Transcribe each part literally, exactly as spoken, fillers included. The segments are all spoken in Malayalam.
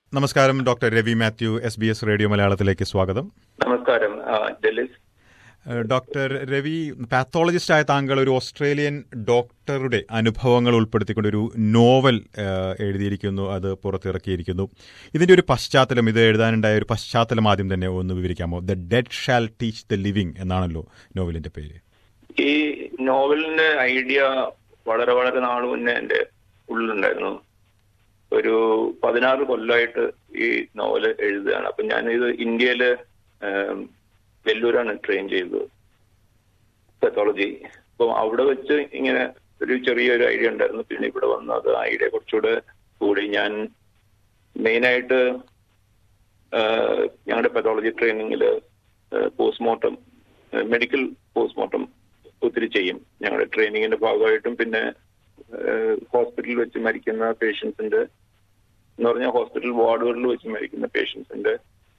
നമസ്കാരം. Doctor Ravi Mathew, S B S radio മലയാളത്തിലേക്ക് സ്വാഗതം. നമസ്കാരം. ഡോക്ടർ രവി, പാത്തോളജിസ്റ്റായ താങ്കൾ ഒരു ഓസ്ട്രേലിയൻ ഡോക്ടറുടെ അനുഭവങ്ങൾ ഉൾപ്പെടുത്തിക്കൊണ്ട് ഒരു നോവൽ എഴുതിയിരിക്കുന്നു, അത് പുറത്തിറക്കിയിരിക്കുന്നു. ഇതിന്റെ ഒരു പശ്ചാത്തലം, ഇത് എഴുതാനുണ്ടായ ഒരു പശ്ചാത്തലം ആദ്യം തന്നെ ഒന്ന് വിവരിക്കാമോ? The dead shall teach the living എന്നാണല്ലോ നോവലിന്റെ പേര്. ഈ നോവലിന്റെ ഐഡിയ വളരെ വളരെ നാൾ മുന്നേ എന്റെ ഉള്ളിലുണ്ടായിരുന്നു. ഒരു പതിനാറ് കൊല്ലമായിട്ട് ഈ നോവൽ എഴുതുകയാണ്. അപ്പൊ ഞാൻ ഇത് ഇന്ത്യയില് വെല്ലൂരാണ് ട്രെയിൻ ചെയ്തത്, പെത്തോളജി. അപ്പം അവിടെ വെച്ച് ഇങ്ങനെ ഒരു ചെറിയൊരു ഐഡിയ ഉണ്ടായിരുന്നു. പിന്നെ ഇവിടെ വന്ന് അത് ഐഡിയ കുറച്ചുകൂടെ കൂടി. ഞാൻ മെയിനായിട്ട് ഞങ്ങളുടെ പെത്തോളജി ട്രെയിനിങ്ങില് പോസ്റ്റ്മോർട്ടം, മെഡിക്കൽ പോസ്റ്റ്മോർട്ടം ഒത്തിരി ചെയ്യും ഞങ്ങളുടെ ട്രെയിനിങ്ങിന്റെ ഭാഗമായിട്ടും. പിന്നെ ഹോസ്പിറ്റലിൽ വെച്ച് മരിക്കുന്ന പേഷ്യൻസിന്റെ എന്ന് പറഞ്ഞാൽ ഹോസ്പിറ്റൽ വാർഡുകളിൽ വെച്ച് മരിക്കുന്ന പേഷ്യൻസിന്റെ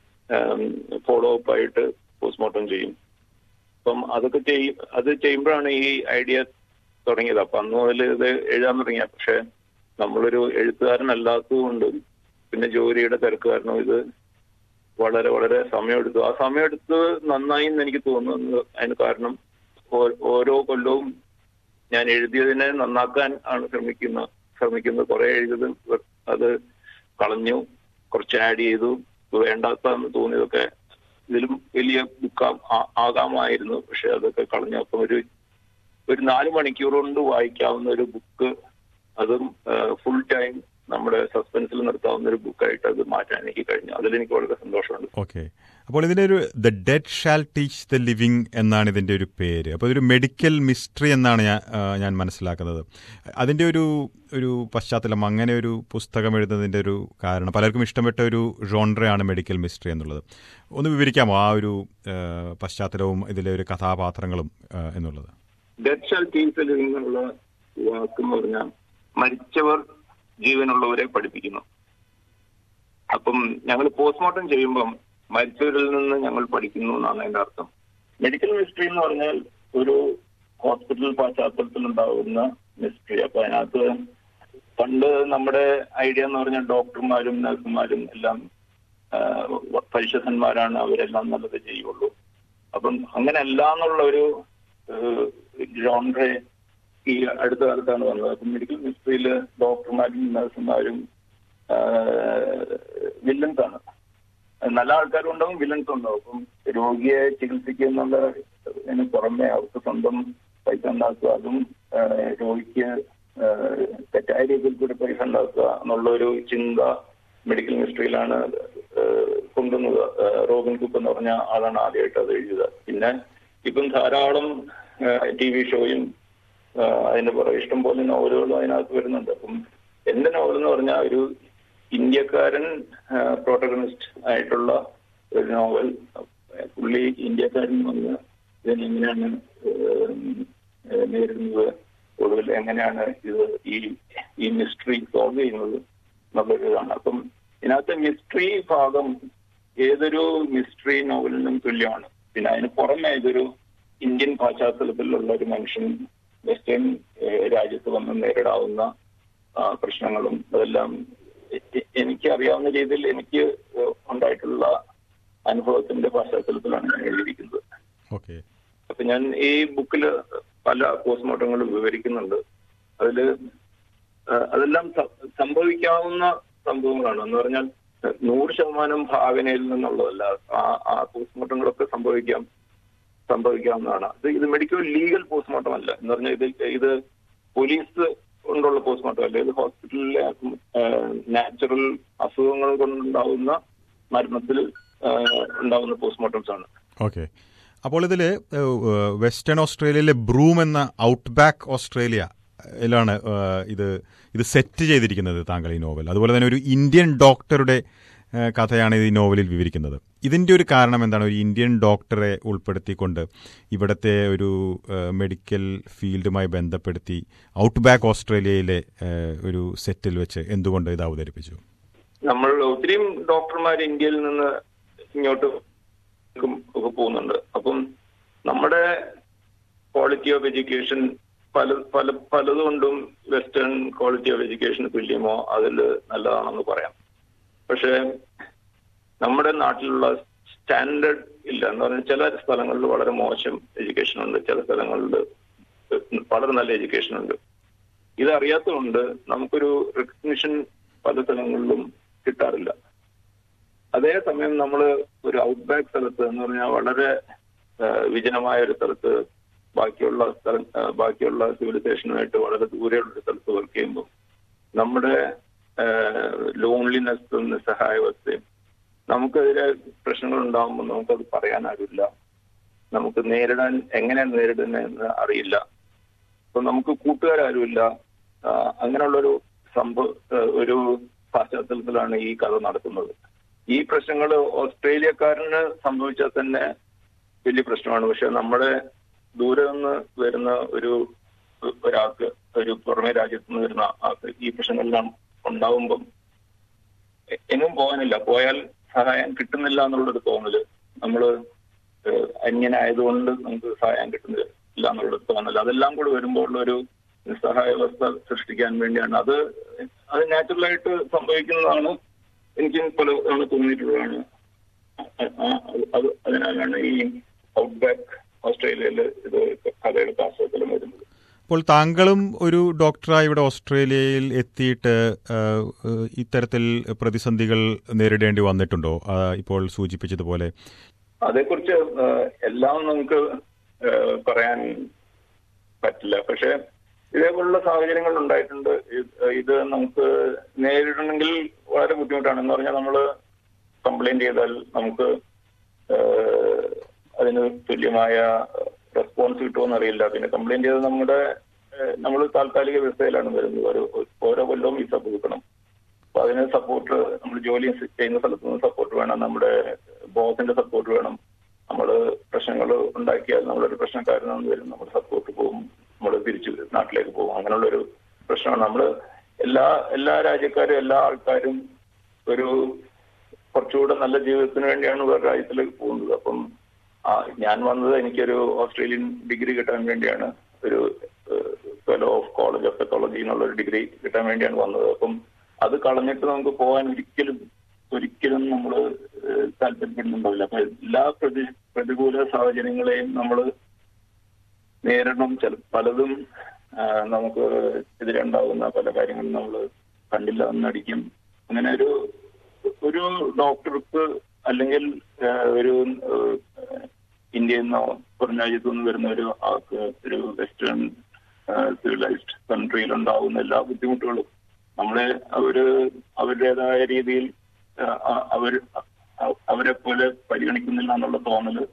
ഫോളോ അപ്പ് ആയിട്ട് പോസ്റ്റ്മോർട്ടം ചെയ്യും. അപ്പം അതൊക്കെ ചെയ്യും. അത് ചെയ്യുമ്പോഴാണ് ഈ ഐഡിയ തുടങ്ങിയത്. അപ്പൊ അന്ന് മുതൽ ഇത് എഴുതാൻ തുടങ്ങിയ. പക്ഷെ നമ്മളൊരു എഴുത്തുകാരനല്ലാത്തത് കൊണ്ടും പിന്നെ ജോലിയുടെ തിരക്ക് കാരണം ഇത് വളരെ വളരെ സമയമെടുത്തു. ആ സമയമെടുത്ത് നന്നായി എന്ന് എനിക്ക് തോന്നുന്നു. അതിന് കാരണം ഓരോ കൊല്ലവും ഞാൻ എഴുതിയതിനെ നന്നാക്കാൻ ആണ് ശ്രമിക്കുന്ന ശ്രമിക്കുന്നത് കുറെ എഴുതിയത് അത് കളഞ്ഞു, കുറച്ച് ആഡ് ചെയ്തു, വേണ്ടാത്തതെന്ന് തോന്നിയതൊക്കെ ഇതിലും വലിയ ബുക്ക് ആകാമായിരുന്നു, പക്ഷെ അതൊക്കെ കളഞ്ഞു. അപ്പം ഒരു ഒരു നാല് മണിക്കൂർ കൊണ്ട് വായിക്കാവുന്ന ഒരു ബുക്ക്, അതും ഫുൾ ടൈം നമ്മുടെ സസ്പെൻസിൽ നിർത്താവുന്ന ഒരു ബുക്കായിട്ട് അത് മാറ്റാൻ എനിക്ക് കഴിഞ്ഞു. അതിലെനിക്ക് വളരെ സന്തോഷമുണ്ട്. ഓക്കെ, അപ്പോൾ ഇതിന്റെ ഒരു the dead shall teach the living എന്നാണ് ഇതിന്റെ ഒരു പേര്. അപ്പോൾ ഇതൊരു മെഡിക്കൽ മിസ്റ്ററി എന്നാണ് ഞാൻ ഞാൻ മനസ്സിലാക്കുന്നത്. അതിന്റെ ഒരു ഒരു പശ്ചാത്തലം, അങ്ങനെ ഒരു പുസ്തകം എഴുതുന്നതിന്റെ ഒരു കാരണം, പലർക്കും ഇഷ്ടപ്പെട്ട ഒരു ജോൺറയാണ് മെഡിക്കൽ മിസ്റ്ററി എന്നുള്ളത്. ഒന്ന് വിവരിക്കാമോ ആ ഒരു പശ്ചാത്തലവും ഇതിലെ ഒരു കഥാപാത്രങ്ങളും എന്നുള്ളത്? Dead shall teach the living എന്നുള്ള വാക്കെന്ന് പറഞ്ഞാൽ മരിച്ചവർ ജീവനുള്ളവരെ പഠിപ്പിക്കുന്നു. അപ്പം ഞങ്ങൾ പോസ്റ്റ്മോർട്ടം ചെയ്യുമ്പം മരിച്ചവരിൽ നിന്ന് ഞങ്ങൾ പഠിക്കുന്നു എന്നാണ് അതിന്റെ അർത്ഥം. മെഡിക്കൽ മിസ്റ്ററി എന്ന് പറഞ്ഞാൽ ഒരു ഹോസ്പിറ്റൽ പശ്ചാത്തലത്തിൽ ഉണ്ടാകുന്ന മിസ്റ്ററി. അപ്പൊ അതിനകത്ത് പണ്ട് നമ്മുടെ ഐഡിയ എന്ന് പറഞ്ഞാൽ ഡോക്ടർമാരും നഴ്സുമാരും എല്ലാം പരിശുദ്ധന്മാരാണ്, അവരെല്ലാം നല്ലത് ചെയ്യുള്ളൂ. അപ്പം അങ്ങനെയല്ല എന്നുള്ള ഒരു ജോൺറെ ഈ അടുത്ത കാലത്താണ് വന്നത്. അപ്പം മെഡിക്കൽ മിസ്റ്ററിയില് ഡോക്ടർമാരും നഴ്സുമാരും വില്ലൻസ് ആണ്. നല്ല ആൾക്കാരും ഉണ്ടാവും, വില്ലൻസ് ഉണ്ടാവും. അപ്പം രോഗിയെ ചികിത്സിക്കുക എന്നുള്ളതിന് പുറമെ അവർക്ക് സ്വന്തം പൈസ ഉണ്ടാക്കുക, അതും രോഗിക്ക് തെറ്റായ രീതിയിൽ കൂടി പൈസ ഉണ്ടാക്കുക എന്നുള്ള ഒരു ചിന്ത മെഡിക്കൽ മിസ്റ്ററിയിലാണ് കൊണ്ടുവന്നത്. റോബിൻ കുക്ക് എന്ന് പറഞ്ഞ ആളാണ് ആദ്യമായിട്ട് അത് എഴുതിയത്. പിന്നെ ഇപ്പം ധാരാളം ടി വി ഷോയും അതിന്റെ പുറകെ ഇഷ്ടം പോലെ നോവലുകളും അതിനകത്ത് വരുന്നുണ്ട്. അപ്പം എന്റെ നോവൽ എന്ന് പറഞ്ഞാൽ ഒരു ഇന്ത്യക്കാരൻ പ്രോട്ടഗണിസ്റ്റ് ആയിട്ടുള്ള ഒരു നോവൽ. പുള്ളി ഇന്ത്യക്കാരൻ വന്ന് ഇതിനെങ്ങനെയാണ് നേരിടുന്നത്, ഒടുവിൽ എങ്ങനെയാണ് ഇത് ഈ ഈ മിസ്റ്ററി സോൾവ് ചെയ്യുന്നത് എന്നുള്ളൊരു ഇതാണ്. അപ്പം ഇതിനകത്ത് മിസ്റ്ററി ഭാഗം ഏതൊരു മിസ്റ്ററി നോവലിനും തുല്യമാണ്. പിന്നെ അതിന് പുറമെ ഇതൊരു ഇന്ത്യൻ പശ്ചാത്തലത്തിലുള്ള ഒരു മനുഷ്യൻ വെസ്റ്റേൺ രാജ്യത്ത് വന്ന് നേരിടാവുന്ന പ്രശ്നങ്ങളും അതെല്ലാം എനിക്ക് അറിയാവുന്ന രീതിയിൽ എനിക്ക് ഉണ്ടായിട്ടുള്ള അനുഭവത്തിന്റെ പശ്ചാത്തലത്തിലാണ് ഞാൻ എഴുതിയിരിക്കുന്നത്. അപ്പൊ ഞാൻ ഈ ബുക്കിൽ പല പോസ്റ്റ്മോർട്ടങ്ങളും വിവരിക്കുന്നുണ്ട്. അതില് അതെല്ലാം സംഭവിക്കാവുന്ന സംഭവങ്ങളാണ്. എന്ന് പറഞ്ഞാൽ നൂറ് ശതമാനം ഭാവനയിൽ നിന്നുള്ളതല്ല. ആ ആ പോസ്റ്റ്മോർട്ടങ്ങളൊക്കെ സംഭവിക്കാം സംഭവിക്കാവുന്നതാണ്. ഇത് ഇത് മെഡിക്കൽ ലീഗൽ പോസ്റ്റ്മോർട്ടം അല്ല. എന്ന് പറഞ്ഞാൽ ഇത് ഇത് പോലീസ് കൊണ്ടുള്ള പോസ്റ്റ്മോർട്ടം അല്ല. ഇത് ഹോസ്പിറ്റലിലെ നാച്ചുറൽ അസുഖങ്ങൾ കൊണ്ടുണ്ടാവുന്ന മരണത്തിൽ ഉണ്ടാവുന്ന പോസ്റ്റ്മോർട്ടംസ് ആണ്. ഓക്കെ, അപ്പോൾ ഇതില് വെസ്റ്റേൺ ഓസ്ട്രേലിയയിലെ ബ്രൂം എന്ന ഔട്ട് ബാക്ക് ഓസ്ട്രേലിയയിലാണ് ഇത് ഇത് സെറ്റ് ചെയ്തിരിക്കുന്നത് താങ്കൾ ഈ നോവൽ. അതുപോലെ തന്നെ ഒരു ഇന്ത്യൻ ഡോക്ടറുടെ കഥയാണ് ഈ നോവലിൽ വിവരിക്കുന്നത്. ഇതിന്റെ ഒരു കാരണം എന്താണ്? ഒരു ഇന്ത്യൻ ഡോക്ടറെ ഉൾപ്പെടുത്തിക്കൊണ്ട് ഇവിടുത്തെ ഒരു മെഡിക്കൽ ഫീൽഡുമായി ബന്ധപ്പെടുത്തി ഔട്ട് ബാക്ക് ഓസ്ട്രേലിയയിലെ ഒരു സെറ്റിൽ വെച്ച് എന്തുകൊണ്ട് ഇത് അവതരിപ്പിച്ചു? നമ്മൾ ഒത്തിരിയും ഡോക്ടർമാർ ഇന്ത്യയിൽ നിന്ന് ഇങ്ങോട്ട് ഒക്കെ പോകുന്നുണ്ട്. അപ്പം നമ്മുടെ ക്വാളിറ്റി ഓഫ് എഡ്യൂക്കേഷൻ പല പല പലതുകൊണ്ടും വെസ്റ്റേൺ ക്വാളിറ്റി ഓഫ് എഡ്യൂക്കേഷൻ തുല്യമോ അതിൽ നല്ലതാണെന്ന് പറയാം. പക്ഷെ നമ്മുടെ നാട്ടിലുള്ള സ്റ്റാൻഡേർഡ് ഇല്ല എന്ന് പറഞ്ഞാൽ ചില സ്ഥലങ്ങളിൽ വളരെ മോശം എഡ്യൂക്കേഷൻ ഉണ്ട്, ചില സ്ഥലങ്ങളിൽ വളരെ നല്ല എഡ്യൂക്കേഷൻ ഉണ്ട്. ഇതറിയാത്തതുകൊണ്ട് നമുക്കൊരു റെക്കഗ്നിഷൻ പല സ്ഥലങ്ങളിലും കിട്ടാറില്ല. അതേസമയം നമ്മൾ ഒരു ഔട്ട് ബാക്ക് സ്ഥലത്ത് എന്ന് പറഞ്ഞാൽ വളരെ വിജനമായ ഒരു സ്ഥലത്ത് ബാക്കിയുള്ള സ്ഥലം ബാക്കിയുള്ള സിവിലൈസേഷനുമായിട്ട് വളരെ ദൂരെയുള്ള ഒരു സ്ഥലത്ത് വർക്ക് ചെയ്യുമ്പോൾ നമ്മുടെ ലോൺലിനെസ്സും നിസ്സഹായാവസ്ഥയും നമുക്കെതിരെ പ്രശ്നങ്ങൾ ഉണ്ടാകുമ്പോൾ നമുക്കത് പറയാനാകില്ല, നമുക്ക് നേരിടാൻ എങ്ങനെ നേരിടുന്നതെന്ന് അറിയില്ല. അപ്പൊ നമുക്ക് കൂട്ടുകാരാരുമില്ല. അങ്ങനെയുള്ളൊരു സംഭവ ഒരു പശ്ചാത്തലത്തിലാണ് ഈ കഥ നടക്കുന്നത്. ഈ പ്രശ്നങ്ങൾ ഓസ്ട്രേലിയക്കാരന് സംഭവിച്ചാൽ തന്നെ വലിയ പ്രശ്നമാണ്. പക്ഷെ നമ്മുടെ ദൂരെ നിന്ന് വരുന്ന ഒരു ഒരാൾക്ക്, ഒരു പുറമെ രാജ്യത്ത് നിന്ന് വരുന്ന ആൾക്ക് ഈ പ്രശ്നങ്ങളെല്ലാം ഉണ്ടാവുമ്പം എങ്ങും പോകാനില്ല, പോയാൽ സഹായം കിട്ടുന്നില്ല എന്നുള്ളൊരു തോന്നല്, നമ്മള് അന്യനായതുകൊണ്ട് നമുക്ക് സഹായം കിട്ടുന്നില്ല എന്നുള്ളൊരു തോന്നല്, അതെല്ലാം കൂടി വരുമ്പോൾ ഉള്ളൊരു നിസ്സഹായാവസ്ഥ സൃഷ്ടിക്കാൻ വേണ്ടിയാണ്. അത് അത് നാച്ചുറലായിട്ട് സംഭവിക്കുന്നതാണ്. എനിക്ക് പല തവണ തോന്നിയിട്ടുള്ളതാണ്. അത് അതിനാലാണ് ഈ ഔട്ട് ബാക്ക് ഓസ്ട്രേലിയയിൽ ഇത് കഥയുടെ പാശ്ചാത്തലം വരുന്നത്. അപ്പോൾ താങ്കളും ഒരു ഡോക്ടറായി ഇവിടെ ഓസ്ട്രേലിയയിൽ എത്തിയിട്ട് ഇത്തരത്തിൽ പ്രതിസന്ധികൾ നേരിടേണ്ടി വന്നിട്ടുണ്ടോ? ഇപ്പോൾ സൂചിപ്പിച്ചതുപോലെ അതേക്കുറിച്ച് എല്ലാം നമുക്ക് പറയാൻ പറ്റില്ല. പക്ഷെ ഇതേപോലുള്ള സാഹചര്യങ്ങൾ ഉണ്ടായിട്ടുണ്ട്. ഇത് നമുക്ക് നേരിടണമെങ്കിൽ വളരെ ബുദ്ധിമുട്ടാണ്. എന്ന് പറഞ്ഞാൽ നമ്മൾ കംപ്ലൈന്റ് ചെയ്താൽ നമുക്ക് അതിന് തുല്യമായ റെസ്പോൺസ് കിട്ടുമെന്ന് അറിയില്ല. പിന്നെ കംപ്ലൈന്റ് ചെയ്ത് നമ്മുടെ നമ്മൾ താൽക്കാലിക വ്യവസ്ഥയിലാണ് വരുന്നത്. ഒരു ഓരോ കൊല്ലവും വിസ പുതുക്കണം. അപ്പൊ അതിന് സപ്പോർട്ട്, നമ്മൾ ജോലി ചെയ്യുന്ന സ്ഥലത്ത് നിന്ന് സപ്പോർട്ട് വേണം, നമ്മുടെ ബോസിന്റെ സപ്പോർട്ട് വേണം. നമ്മൾ പ്രശ്നങ്ങൾ ഉണ്ടാക്കിയാൽ നമ്മളൊരു പ്രശ്നക്കാരനെന്ന് വരും, നമ്മുടെ സപ്പോർട്ട് പോകും, നമ്മൾ തിരിച്ചു നാട്ടിലേക്ക് പോകും. അങ്ങനെയുള്ളൊരു പ്രശ്നമാണ്. നമ്മൾ എല്ലാ എല്ലാ രാജ്യക്കാരും എല്ലാ ആൾക്കാരും ഒരു കുറച്ചുകൂടെ നല്ല ജീവിതത്തിന് വേണ്ടിയാണ് വേറെ രാജ്യത്തിലേക്ക് പോകുന്നത്. അപ്പം ആ ഞാൻ വന്നത് എനിക്കൊരു ഓസ്ട്രേലിയൻ ഡിഗ്രി കിട്ടാൻ വേണ്ടിയാണ്, ഒരു fellow of college of pathology എന്നുള്ള ഒരു ഡിഗ്രി കിട്ടാൻ വേണ്ടിയാണ് വന്നത്. അപ്പം അത് കളഞ്ഞിട്ട് നമുക്ക് പോകാൻ ഒരിക്കലും ഒരിക്കലും നമ്മൾ താല്പര്യപ്പെടുന്നുണ്ടാവില്ല. അപ്പൊ എല്ലാ പ്രതി പ്രതികൂല സാഹചര്യങ്ങളെയും നമ്മൾ നേരിടണം. ചില പലതും നമുക്ക് എതിരുണ്ടാകുന്ന പല കാര്യങ്ങളും നമ്മൾ കണ്ടില്ല എന്നടിക്കും. അങ്ങനെ ഒരു ഒരു ഡോക്ടർക്ക് അല്ലെങ്കിൽ ഒരു ഇന്ത്യയിൽ നിന്നോ പുറം രാജ്യത്തു നിന്ന് വരുന്ന ഒരു ആൾക്ക് ഒരു വെസ്റ്റേൺ സിവിലൈസ്ഡ് കൺട്രിയിൽ ഉണ്ടാകുന്ന എല്ലാ ബുദ്ധിമുട്ടുകളും നമ്മളെ അവര് അവരുടേതായ രീതിയിൽ അവർ അവരെ പോലെ പരിഗണിക്കുന്നില്ല എന്നുള്ള തോന്നല്,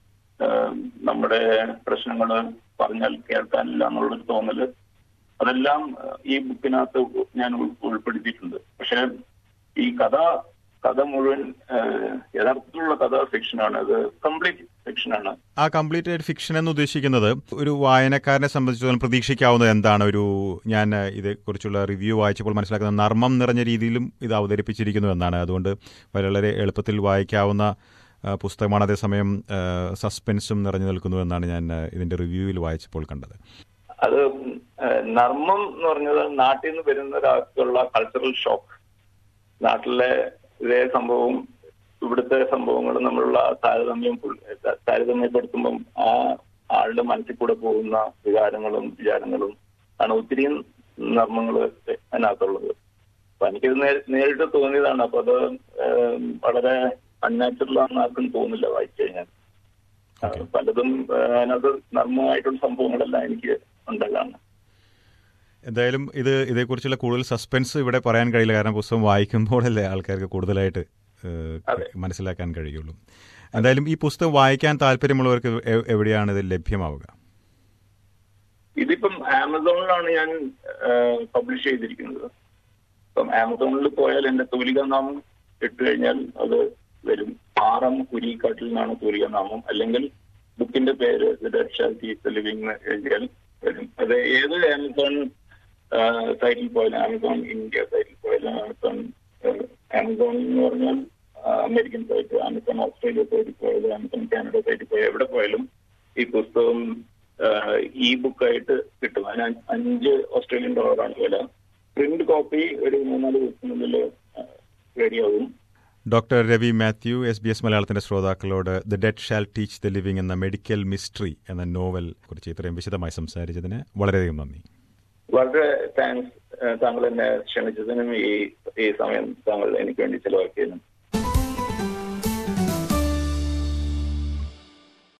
നമ്മുടെ പ്രശ്നങ്ങൾ പറഞ്ഞാൽ കേൾക്കാനില്ല എന്നുള്ളൊരു തോന്നല്, അതെല്ലാം ഈ ബുക്കിനകത്ത് ഞാൻ ഉൾപ്പെടുത്തിയിട്ടുണ്ട്. പക്ഷെ ഈ കഥ കഥ മുഴുവൻ യഥാർത്ഥത്തിലുള്ള കഥ ഫിക്ഷനാണ്. അത് കംപ്ലീറ്റ് ഫിക്ഷനാണ്. ആ കംപ്ലീറ്റ് ഫിക്ഷൻ എന്ന് ഉദ്ദേശിക്കുന്നത് ഒരു വായനക്കാരനെ സംബന്ധിച്ചിടത്തോളം പ്രതീക്ഷിക്കാവുന്നത് എന്താണ്? ഒരു ഞാൻ ഇതേക്കുറിച്ചുള്ള റിവ്യൂ വായിച്ചപ്പോൾ മനസ്സിലാക്കുന്ന നർമ്മം നിറഞ്ഞ രീതിയിലും ഇത് അവതരിപ്പിച്ചിരിക്കുന്നു എന്നാണ്. അതുകൊണ്ട് വളരെ എളുപ്പത്തിൽ വായിക്കാവുന്ന പുസ്തകമാണ്. അതേസമയം സസ്പെൻസും നിറഞ്ഞു നിൽക്കുന്നു എന്നാണ് ഞാൻ ഇതിന്റെ റിവ്യൂവിൽ വായിച്ചപ്പോൾ കണ്ടത്. അത് നർമ്മം എന്ന് പറഞ്ഞത് നാട്ടിൽ നിന്ന് വരുന്ന ഒരാൾക്കുള്ള കൾച്ചറൽ ഷോക്ക്, നാട്ടിലെ ഇതേ സംഭവവും ഇവിടുത്തെ സംഭവങ്ങളും തമ്മിലുള്ള താരതമ്യം താരതമ്യപ്പെടുത്തുമ്പം ആ ആളുടെ മനസ്സിൽ കൂടെ പോകുന്ന വികാരങ്ങളും വിചാരങ്ങളും ആണ് ഒത്തിരി നർമ്മങ്ങൾ അതിനകത്തുള്ളത്. അപ്പൊ എനിക്കത് നേരിട്ട് തോന്നിയതാണ്. അപ്പൊ അത് വളരെ അൺനാച്ചുറൽ ആണെന്ന് ആർക്കും തോന്നില്ല വായിച്ചു കഴിഞ്ഞാൽ. പലതും അതിനകത്ത് നർമ്മമായിട്ടുള്ള സംഭവങ്ങളെല്ലാം എനിക്ക് ഉണ്ടാകാണ്. എന്തായാലും ഇത് ഇതേക്കുറിച്ചുള്ള കൂടുതൽ സസ്പെൻസ് ഇവിടെ പറയാൻ കഴിയില്ല, കാരണം പുസ്തകം വായിക്കുമ്പോഴല്ലേ ആൾക്കാർക്ക് കൂടുതലായിട്ട് മനസ്സിലാക്കാൻ കഴിയുള്ളൂ. എന്തായാലും ഈ പുസ്തകം വായിക്കാൻ താല്പര്യമുള്ളവർക്ക് എവിടെയാണ് ഇത് ലഭ്യമാവുക? ഇതിപ്പം ആമസോണിലാണ് ഞാൻ പബ്ലിഷ് ചെയ്തിരിക്കുന്നത്. ഇപ്പം ആമസോണിൽ പോയാൽ എന്റെ തൂലികാനാമം ഇട്ട് കഴിഞ്ഞാൽ അത് വരും. ആറം കുരിക്കാട്ടിൽ നിന്നാണ് തൂലികാനാമം. അല്ലെങ്കിൽ ബുക്കിന്റെ പേര് ലിവിംഗ് എഴുതിയാൽ വരും. അത് ഏത് ആമസോൺ സൈറ്റിൽ പോയാലും, ആമസോൺ ഇന്ത്യ സൈറ്റിൽ പോയാലും, ആമസോൺ ആമസോൺ എന്ന് പറഞ്ഞാൽ അമേരിക്കൻ സൈറ്റ്, ആമസോൺ ഓസ്ട്രേലിയ സൈറ്റിൽ പോയാലും, ആമസോൺ കാനഡ സൈറ്റിൽ പോയാൽ എവിടെ പോയാലും ഈ പുസ്തകം ഇ ബുക്കായിട്ട് കിട്ടും. അതിന് അഞ്ച് ഓസ്ട്രേലിയൻ ഡോളറാണ് വില. പ്രിന്റ് കോപ്പി ഒരു മൂന്നാല് ദിവസത്തിനുള്ളിൽ റെഡിയാവും. Doctor Ravi Mathew S B S മലയാളത്തിന്റെ ശ്രോതാക്കളോട് the dead shall teach the living എന്ന മെഡിക്കൽ മിസ്റ്ററി എന്ന നോവൽ കുറിച്ച് ഇത്രയും വിശദമായി സംസാരിച്ചതിന് വളരെയധികം നന്ദി. വളരെ താങ്ക്സ് താങ്കൾ എന്നെ ക്ഷണിച്ചതിനും ഈ ഈ സമയം താങ്കൾ എനിക്ക് വേണ്ടി ചെലവാക്കിയതിനും.